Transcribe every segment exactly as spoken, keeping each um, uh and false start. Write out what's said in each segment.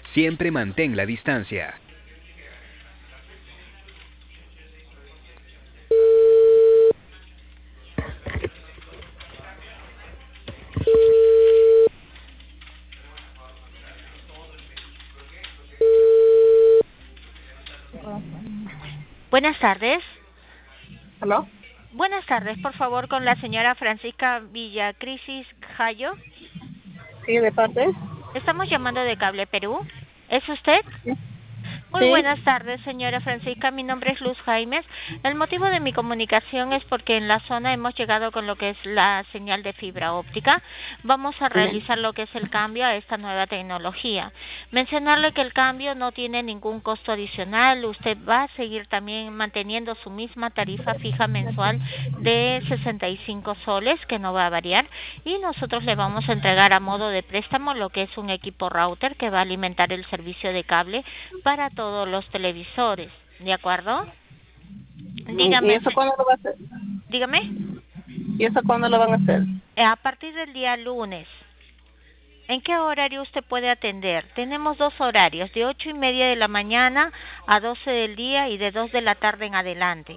Siempre mantén la distancia. Buenas tardes. ¿Aló? Buenas tardes, por favor, con la señora Francisca Villacrisis Jayo. Sí, de parte. Estamos llamando de Cable Perú. ¿Es usted? Sí. Muy Sí. buenas tardes, señora Francisca. Mi nombre es Luz Jaimes. El motivo de mi comunicación es porque en la zona hemos llegado con lo que es la señal de fibra óptica. Vamos a Ujú. realizar lo que es el cambio a esta nueva tecnología. Mencionarle que el cambio no tiene ningún costo adicional. Usted va a seguir también manteniendo su misma tarifa fija mensual de sesenta y cinco soles, que no va a variar. Y nosotros le vamos a entregar a modo de préstamo lo que es un equipo router que va a alimentar el servicio de cable para todos los televisores, ¿de acuerdo? ¿Y Dígame, eso se- cuándo lo va a hacer? dígame, ¿Y eso cuándo lo van a hacer? eh, a partir del día lunes, ¿en qué horario usted puede atender? Tenemos dos horarios, de ocho y media de la mañana a doce del día y de dos de la tarde en adelante.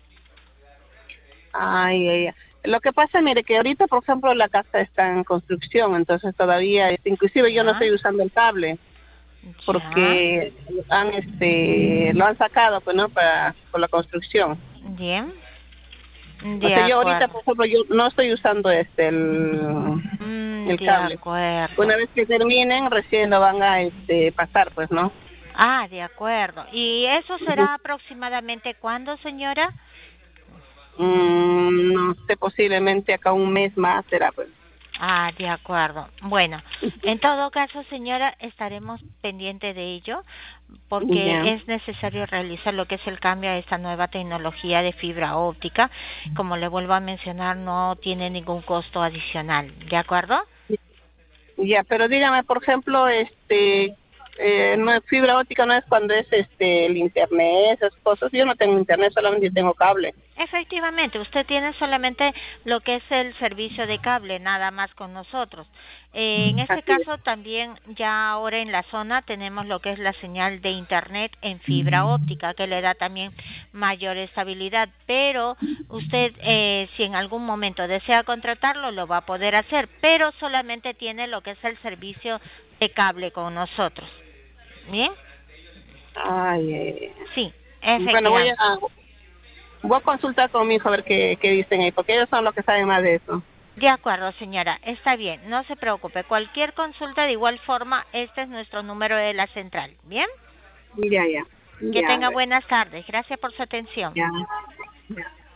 Ay, ay, ay. Lo que pasa, mire, que ahorita, por ejemplo, la casa está en construcción, entonces todavía, este, inclusive yo no Ya, estoy usando el cable, ya, porque han, este, lo han sacado, pues, ¿no? Para, por la construcción. bien, O de sea, yo ahorita, acuerdo, por ejemplo, yo no estoy usando este, el, mm, el de cable. acuerdo. Una vez que terminen, recién lo van a, este, pasar, pues, ¿no? Ah, de acuerdo. ¿Y eso Ujú. será aproximadamente cuándo, señora? Mm, no sé, posiblemente acá un mes más será, pues. Ah, de acuerdo. Bueno, en todo caso, señora, estaremos pendiente de ello Ya. porque es necesario realizar lo que es el cambio a esta nueva tecnología de fibra óptica. Como le vuelvo a mencionar, no tiene ningún costo adicional. ¿De acuerdo? Ya, pero dígame, por ejemplo, este, eh, no es fibra óptica, no es cuando es este el internet, esas cosas. Yo no tengo internet, solamente tengo cable. Efectivamente, usted tiene solamente lo que es el servicio de cable, nada más con nosotros. Eh, en este Así es. caso también ya ahora en la zona tenemos lo que es la señal de internet en fibra óptica, que le da también mayor estabilidad, pero usted eh, si en algún momento desea contratarlo lo va a poder hacer, pero solamente tiene lo que es el servicio de cable con nosotros. ¿Bien? Ay, eh. Sí, Bueno, voy a, efectivamente. voy a consultar con mi hijo a ver qué, qué dicen ahí, porque ellos son los que saben más de eso. De acuerdo, señora, está bien, no se preocupe. Cualquier consulta, de igual forma, este es nuestro número de la central. ¿Bien? Ya, ya, Que ya, tenga bueno, buenas tardes. Gracias por su atención. ya, ya.